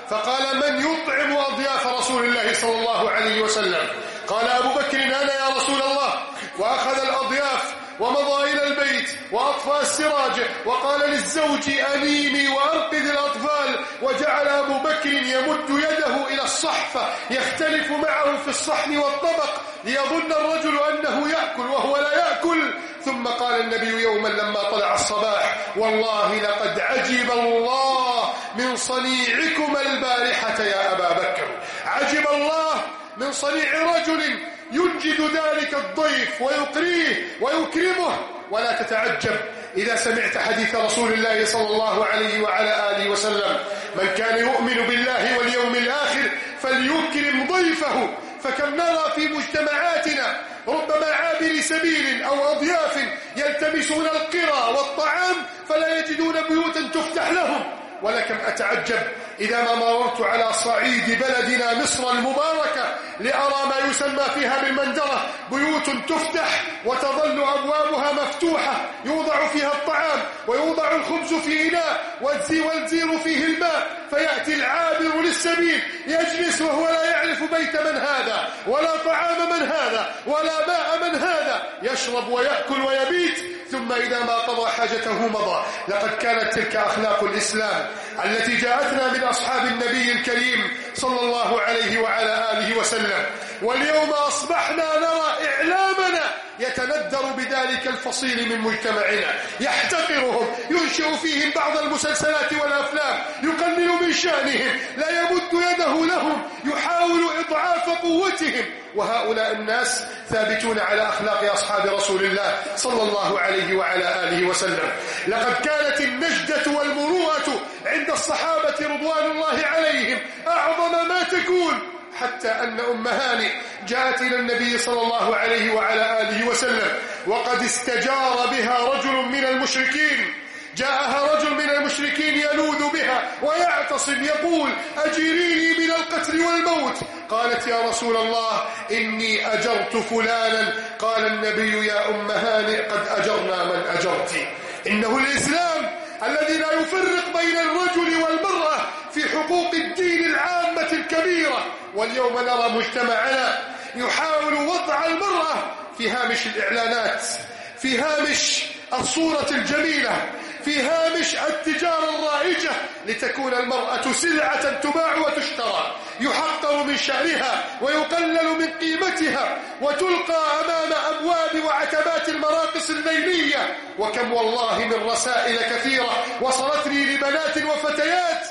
فقال: من يطعم أضياف رسول الله صلى الله عليه وسلم؟ قال أبو بكر: أنا يا رسول الله. وأخذ الأضياف ومضى إلى البيت وأطفأ السراج وقال للزوج: أنيمي وأرقد الأطفال. وجعل أبو بكر يمد يده إلى الصحفة يختلف معه في الصحن والطبق ليظن الرجل أنه يأكل وهو لا يأكل. ثم قال النبي يوما لما طلع الصباح: والله لقد عجب الله من صنيعكما البارحة يا أبا بكر. عجب الله من صنيع رجل ينجد ذلك الضيف ويقريه ويكرمه. ولا تتعجب إذا سمعت حديث رسول الله صلى الله عليه وعلى آله وسلم: من كان يؤمن بالله واليوم الآخر فليكرم ضيفه. فكم نرى في مجتمعاتنا ربما عابر سبيل أو أضياف يلتمسون القرى والطعام فلا يجدون بيوتا تفتح لهم. ولكم أتعجب إذا ما مررت على صعيد بلدنا مصر المباركة لأرى ما يسمى فيها بالمنجرة، بيوت تفتح وتظل أبوابها مفتوحة، يوضع فيها الطعام ويوضع الخبز في إناء والزير فيه الماء، فيأتي العابر للسبيل يجلس وهو لا يعرف بيت من هذا ولا طعام من هذا ولا ماء من هذا، يشرب ويأكل ويبيت، ثم إذا ما قضى حاجته مضى. لقد كانت تلك أخلاق الإسلام التي جاءتنا من أصحاب النبي الكريم صلى الله عليه وعلى آله وسلم. واليوم أصبحنا نرى إعلامنا يتندر بذلك الفصيل من مجتمعنا، يحتقرهم، ينشئ فيهم بعض المسلسلات والأفلام، يقلل من شأنهم، لا يمد يده لهم، يحاول إضعاف قوتهم. وهؤلاء الناس ثابتون على أخلاق أصحاب رسول الله صلى الله عليه وعلى آله وسلم. لقد كانت النجدة والمروءة عند الصحابة رضوان الله عليهم أعظم ما تكون، حتى أن أم هانئ جاءت إلى النبي صلى الله عليه وعلى آله وسلم وقد استجار بها رجل من المشركين. جاءها رجل من المشركين يلوذ بها ويعتصم يقول: أجيريني من القتل والموت. قالت: يا رسول الله إني أجرت فلانا. قال النبي: يا أم هانئ قد أجرنا من أجرت. إنه الإسلام الذي لا يفرق بين الرجل والمرأة في حقوق الدين العامة الكبيرة. واليوم نرى مجتمعنا يحاول وضع المرأة في هامش الإعلانات، في هامش الصورة الجميلة، في هامش التجارة الرائجة، لتكون المرأة سلعة تباع وتشترى، يحقر من شأنها ويقلل من قيمتها وتلقى أمام أبواب وعتبات المراقص الليلية. وكم والله من رسائل كثيرة وصلتني لبنات وفتيات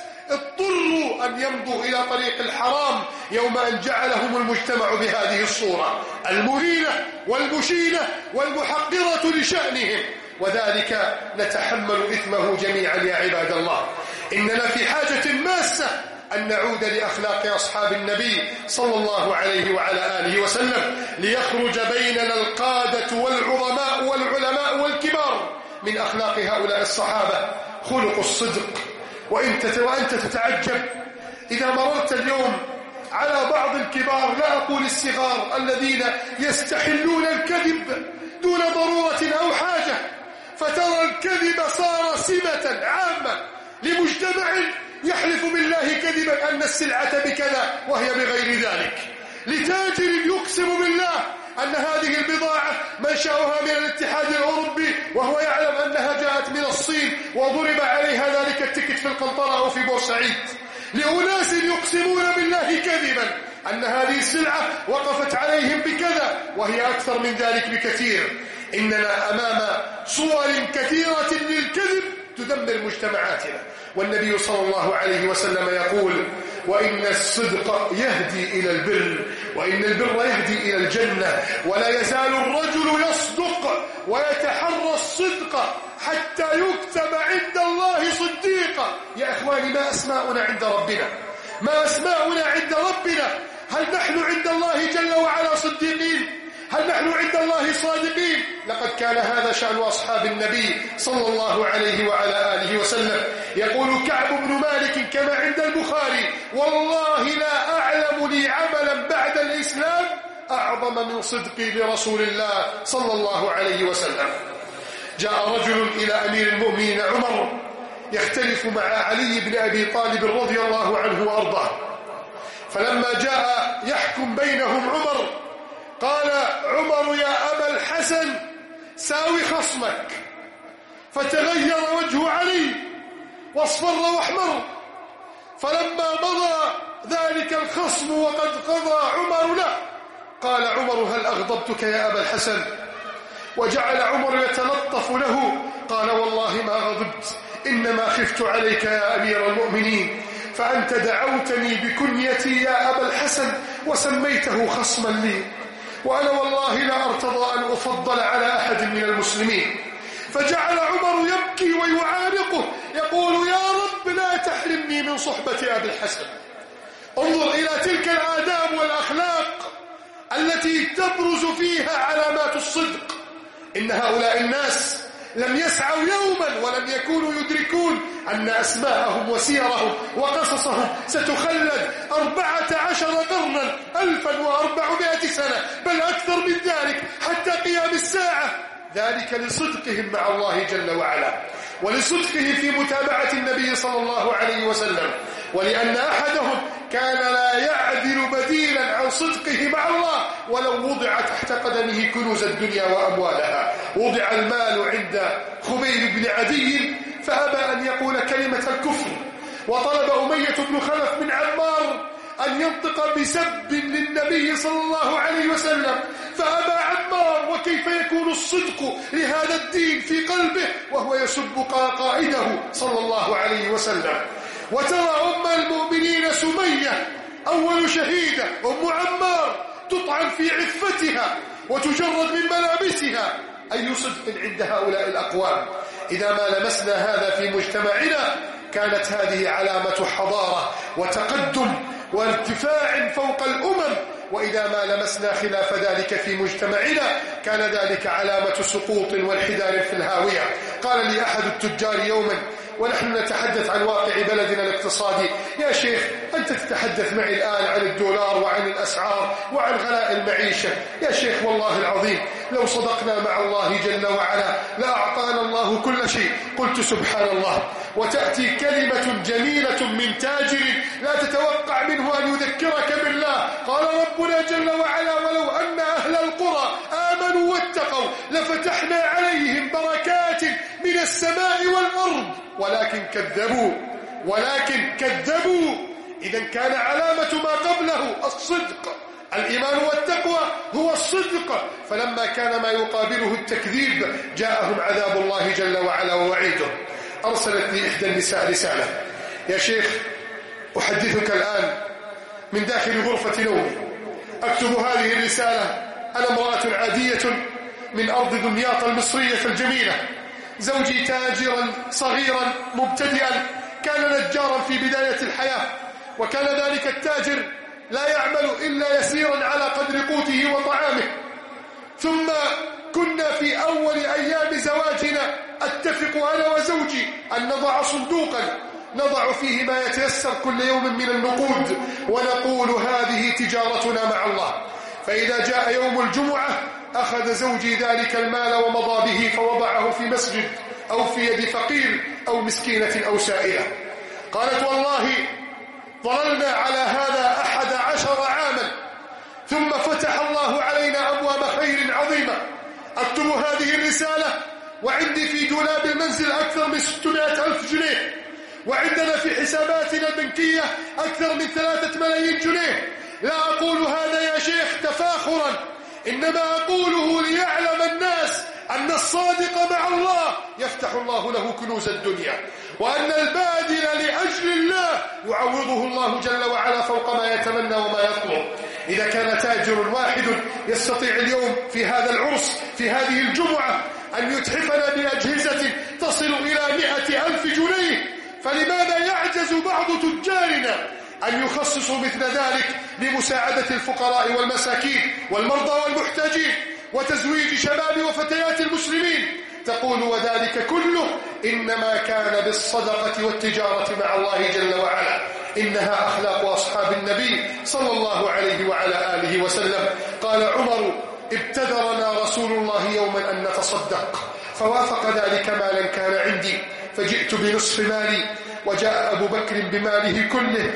اضطروا أن يمضوا إلى طريق الحرام يوم أن جعلهم المجتمع بهذه الصورة المهينة والمشينة والمحقرة لشأنهم، وذلك نتحمل إثمه جميعا يا عباد الله. إننا في حاجة ماسة أن نعود لأخلاق أصحاب النبي صلى الله عليه وعلى آله وسلم ليخرج بيننا القادة والعظماء والعلماء والكبار. من أخلاق هؤلاء الصحابة خلق الصدق. وأنت تتعجب إذا مررت اليوم على بعض الكبار، لا أقول الصغار، الذين يستحلون الكذب دون ضرورة أو حاجة، فترى الكذب صار سمة عامة لمجتمع يحلف بالله كذبا أن السلعة بكذا وهي بغير ذلك، لتاجر يقسم بالله أن هذه البضاعة منشأها من الاتحاد الأوروبي وهو يعلم أنها جاءت من الصين وضرب عليها ذلك التكت في القنطرة أو في بورسعيد، لأناس يقسمون بالله كذبا أن هذه السلعة وقفت عليهم بكذا وهي أكثر من ذلك بكثير. إننا أمام صور كثيرة للكذب تدمر مجتمعاتنا. والنبي صلى الله عليه وسلم يقول: وإن الصدق يهدي إلى البر وإن البر يهدي إلى الجنة، ولا يزال الرجل يصدق ويتحرى الصدق حتى يكتب عند الله صديقا. يا إخواني، ما أسماؤنا عند ربنا؟ ما أسماؤنا عند ربنا؟ هل نحن عند الله جل وعلا صديقين؟ هل نحن عند الله صادقين؟ لقد كان هذا شأن أصحاب النبي صلى الله عليه وعلى آله وسلم. يقول كعب بن مالك كما عند البخاري: والله لا أعلم لي عملا بعد الإسلام أعظم من صدقي لرسول الله صلى الله عليه وسلم. جاء رجل إلى أمير المؤمنين عمر يختلف مع علي بن أبي طالب رضي الله عنه وأرضاه. فلما جاء يحكم بينهم عمر قال عمر يا أبا الحسن ساوي خصمك، فتغير وجه علي واصفر واحمر. فلما مضى ذلك الخصم وقد قضى عمر له قال عمر هل أغضبتك يا أبا الحسن؟ وجعل عمر يتلطف له قال والله ما غضبت، إنما خفت عليك يا أمير المؤمنين، فأنت دعوتني بكنيتي يا أبا الحسن وسميته خصما لي، وأنا والله لا أرتضى أن أفضل على أحد من المسلمين. فجعل عمر يبكي ويعانقه يقول يا رب لا تحرمني من صحبة أبي الحسن. انظر إلى تلك الآداب والأخلاق التي تبرز فيها علامات الصدق. إن هؤلاء الناس لم يسعوا يوما ولم يكونوا يدركون أن أسماءهم وسيرهم وقصصهم ستخلد 14 قرنا 1400 سنة بل أكثر من ذلك حتى قيام الساعة. ذلك لصدقهم مع الله جل وعلا، ولصدقه في متابعة النبي صلى الله عليه وسلم، ولأن أحدهم كان لا يعدل بديلا عن صدقه مع الله ولو وضع تحت قدمه كنوز الدنيا وأموالها. وضع المال عند خبيب بن عدي فأبى أن يقول كلمة الكفر، وطلب أمية بن خلف من عمار أن ينطق بسب للنبي صلى الله عليه وسلم، فأبى عمار. وكيف يكون الصدق لهذا الدين في قلبه وهو يسب قائده صلى الله عليه وسلم؟ وترى أم المؤمنين سمية أول شهيدة أم عمار تطعن في عفتها وتجرد من ملابسها. أي صدق عند هؤلاء الأقوام؟ إذا ما لمسنا هذا في مجتمعنا كانت هذه علامة حضارة وتقدم وارتفاع فوق الأمم، وإذا ما لمسنا خلاف ذلك في مجتمعنا كان ذلك علامة سقوط وانحدار في الهاوية. قال لي أحد التجار يوما ونحن نتحدث عن واقع بلدنا الاقتصادي يا شيخ أنت تتحدث معي الآن عن الدولار وعن الأسعار وعن غلاء المعيشة، يا شيخ والله العظيم لو صدقنا مع الله جل وعلا لأعطانا الله كل شيء. قلت سبحان الله، وتأتي كلمة جميلة من تاجر لا تتوقع منه أن يذكرك بالله. قال ربنا جل وعلا ولو أن أهل القرى آمنوا واتقوا لفتحنا عليهم بركات من السماء والأرض ولكن كذبوا. إذا كان علامة ما قبله الصدق، الإيمان والتقوى هو الصدق، فلما كان ما يقابله التكذيب جاءهم عذاب الله جل وعلا ووعيده. أرسلت لي إحدى النساء رسالة: يا شيخ أحدثك الآن من داخل غرفة نومي، أكتب هذه الرسالة، أنا امرأة عادية من أرض دمياط المصرية الجميلة، زوجي تاجرا صغيرا مبتدئا، كان نجارا في بداية الحياة، وكان ذلك التاجر لا يعمل إلا يسيرا على قدر قوته وطعامه. ثم كنا في أول أيام زواجنا أتفق أنا وزوجي أن نضع صندوقا نضع فيه ما يتيسر كل يوم من النقود، ونقول هذه تجارتنا مع الله. فإذا جاء يوم الجمعة أخذ زوجي ذلك المال ومضى به فوضعه في مسجد أو في يد فقير أو مسكينة أو سائلة. قالت والله ظللنا على هذا 11 عاما، ثم فتح الله علينا أبواب خير عظيمة. أكتب هذه الرسالة وعندي في دولاب المنزل أكثر من 600,000 جنيه، وعندنا في حساباتنا البنكية أكثر من 3 ملايين جنيه. لا أقول هذا يا شيخ تفاخرا، إنما أقوله ليعلم الناس أن الصادق مع الله يفتح الله له كنوز الدنيا، وأن الباذل لأجل الله يعوضه الله جل وعلا فوق ما يتمنى وما يطلب. إذا كان تاجر واحد يستطيع اليوم في هذا العرس في هذه الجمعة أن يتحفنا بأجهزة تصل إلى 100,000 جنيه، فلماذا يعجز بعض تجارنا أن يخصصوا مثل ذلك لمساعدة الفقراء والمساكين والمرضى والمحتاجين وتزويج شباب وفتيات المسلمين؟ تقول وذلك كله إنما كان بالصدقة والتجارة مع الله جل وعلا. إنها أخلاق أصحاب النبي صلى الله عليه وعلى آله وسلم. قال عمر ابتدرنا رسول الله يوما أن نتصدق، فوافق ذلك مالا كان عندي، فجئت بنصف مالي، وجاء أبو بكر بماله كله.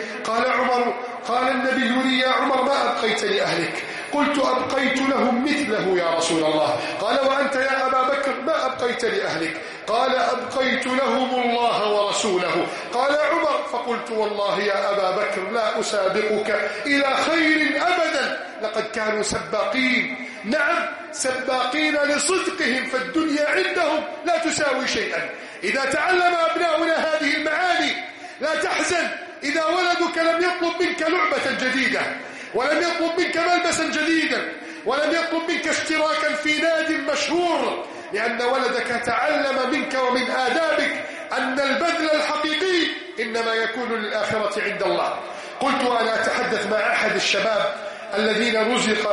قال النبي لي: يا عمر ما أبقيت لأهلك؟ قلت: أبقيت لهم مثله يا رسول الله. قال: وأنت يا أبا بكر ما أبقيت لأهلك؟ قال: أبقيت لهم الله ورسوله. قال عمر: فقلت: والله يا أبا بكر لا أسابقك إلى خير أبدا، لقد كانوا سباقين. نعم، سباقين لصدقهم، فالدنيا عندهم لا تساوي شيئا. إذا تعلم أبناؤنا هذه المعاني لا تحزن إذا ولدك لم يطلب منك لعبة جديدة، ولم يطلب منك ملبسا جديدا، ولم يطلب منك اشتراكا في ناد مشهور، لأن ولدك تعلم منك ومن آدابك أن البذل الحقيقي إنما يكون للآخرة عند الله. قلت وأنا أتحدث مع أحد الشباب الذين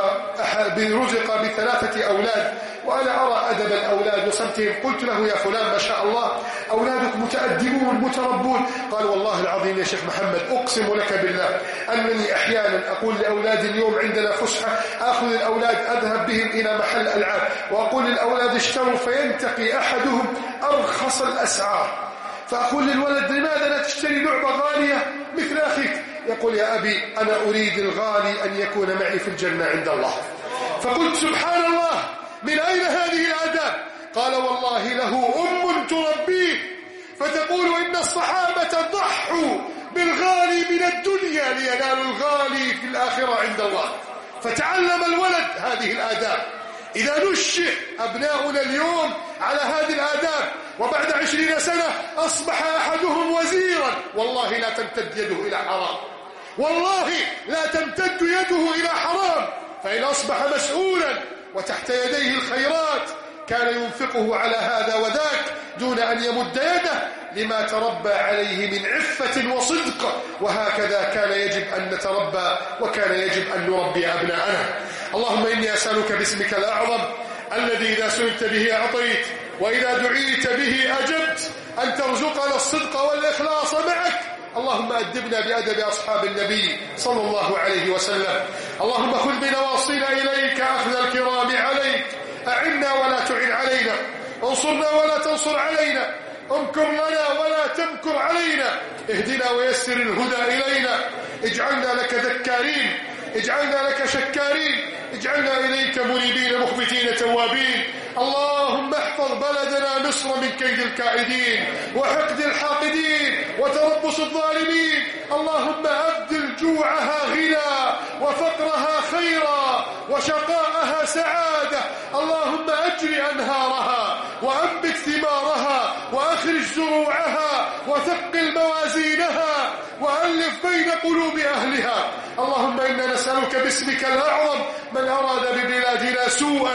رزق ب3 أولاد، وأنا أرى أدب الأولاد وصمتهم. قلت له: يا فلان ما شاء الله أولادك متأدبون متربون. قال: والله العظيم يا شيخ محمد أقسم لك بالله أنني أحيانا أقول لأولادي: اليوم عندنا فسحة، أخذ الأولاد أذهب بهم إلى محل ألعاب، وأقول للأولاد اشتروا، فينتقي أحدهم أرخص الأسعار، فأقول للولد: لماذا لا تشتري لعبة غالية مثل أخيك؟ يقول: يا أبي أنا أريد الغالي أن يكون معي في الجنة عند الله. فقلت: سبحان الله، من أين هذه الآداب؟ قال: والله له أم تربيه فتقول إن الصحابة ضحوا بالغالي من الدنيا لينالوا الغالي في الآخرة عند الله. فتعلم الولد هذه الآداب. إذا نشئ أبناؤنا اليوم على هذه الآداب وبعد 20 سنة أصبح أحدهم وزيرا، والله لا تمتد يده إلى حرام، والله لا تمتد يده إلى حرام. فإن أصبح مسؤولا وتحت يديه الخيرات كان ينفقه على هذا وذاك دون أن يمد يده لما تربى عليه من عفة وصدق. وهكذا كان يجب أن نتربى، وكان يجب أن نربي أبناءنا. اللهم إني أسألك باسمك الأعظم الذي إذا سئلت به أعطيت وإذا دعيت به أجبت أن ترزقنا الصدق والإخلاص معك. اللهم أدبنا بأدب أصحاب النبي صلى الله عليه وسلم. اللهم خذ بنواصينا إليك أخذ الكرام عليك. أعنا ولا تعن علينا، انصرنا ولا تنصر علينا، امكر لنا ولا تمكر علينا، اهدنا ويسر الهدى إلينا، اجعلنا لك ذكارين، اجعلنا لك شكارين، اجعلنا إليك منيبين مخبتين توابين. اللهم احفظ بلدنا مصر من كيد الكائدين وحقد الحاقدين وتربص الظالمين. اللهم أبدل جوعها غنى وفقرها خيرا وشقاءها سعادة. اللهم أجر أنهارها وأنبت ثمارها وأخرج زروعها وثقل موازينها وألف بين قلوب أهلها. اللهم إنا نسألك باسمك الأعظم من أراد ببلادنا سوءا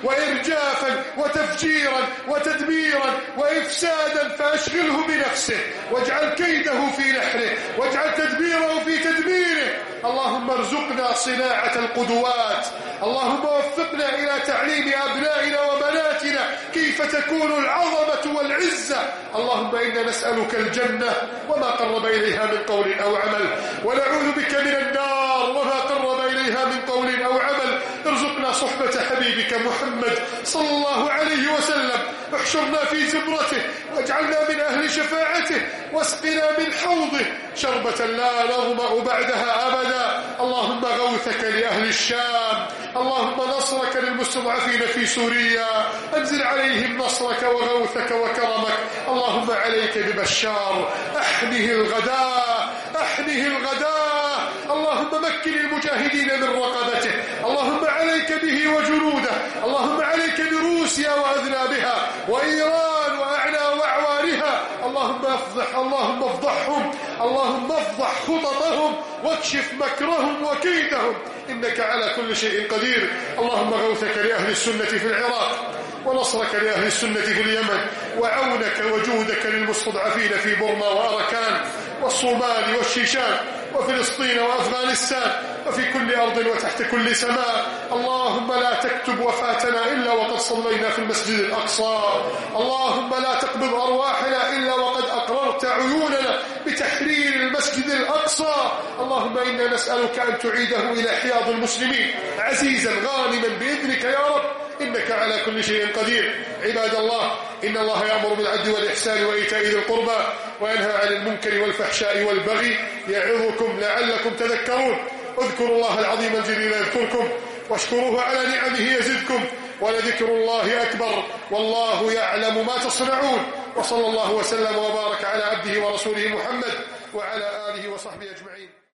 وإرجافا وتفجيرا وتدميرا وإفسادا فأشغله بنفسه واجعل كيده في نحره واجعل تدبيره في تدبيره. اللهم ارزقنا صناعة القدوات. اللهم وفقنا إلى تعليم أبنائنا وبناتنا كيف تكون العظمة والعزة. اللهم إنا نسألك الجنة وما قرب إليها من قول أو عمل، ونعوذ بك من النار وما قرب إليها من قول أو عمل. ارزقنا صحبة حبيبك محمد صلى الله عليه وسلم، احشرنا في زمرته واجعلنا من أهل شفاعته واسقنا من حوضه شربة لا نظمأ بعدها أبدا. اللهم غوثك لأهل الشام، اللهم نصرك للمستضعفين في سوريا، أنزل عليهم نصرك وغوثك وكرمك. اللهم عليك ببشار، أحنه الغداء، أحنه الغداء. اللهم مكن المجاهدين من رقبته. اللهم عليك به وجنوده. اللهم عليك بروسيا وأذنابها وإيران وأعلى وأعوانها. اللهم افضحهم، اللهم افضح خططهم واكشف مكرهم وكيدهم، إنك على كل شيء قدير. اللهم غوثك لأهل السنة في العراق، ونصرك لأهل السنة في اليمن، وعونك وجودك للمستضعفين في بورما وأركان والصومال والشيشان وفلسطين وأفغانستان وفي كل أرض وتحت كل سماء. اللهم لا تكتب وفاتنا إلا وقد صلينا في المسجد الأقصى. اللهم لا تقبض أرواحنا إلا وقد أقررت عيوننا بتحرير المسجد الأقصى. اللهم إنا نسألك أن تعيده إلى حياض المسلمين عزيزا غانما بإذنك يا رب، إنك على كل شيء قدير. عباد الله، إن الله يأمر بالعدل والإحسان وإيتاء ذي القربى وينهى عن المنكر والفحشاء والبغي يعظكم لعلكم تذكرون. اذكروا الله العظيم الجليل يذكركم واشكروه على نعمه يزدكم ولذكر الله أكبر والله يعلم ما تصنعون. وصلى الله وسلم وبارك على عبده ورسوله محمد وعلى آله وصحبه أجمعين.